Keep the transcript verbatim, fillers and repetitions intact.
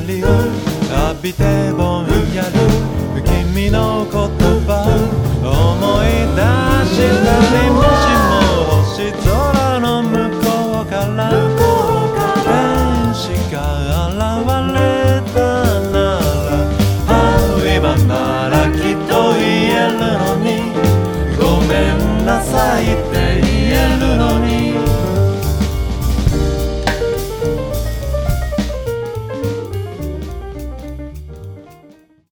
光を浴びてぼんやり君の言葉思い出したね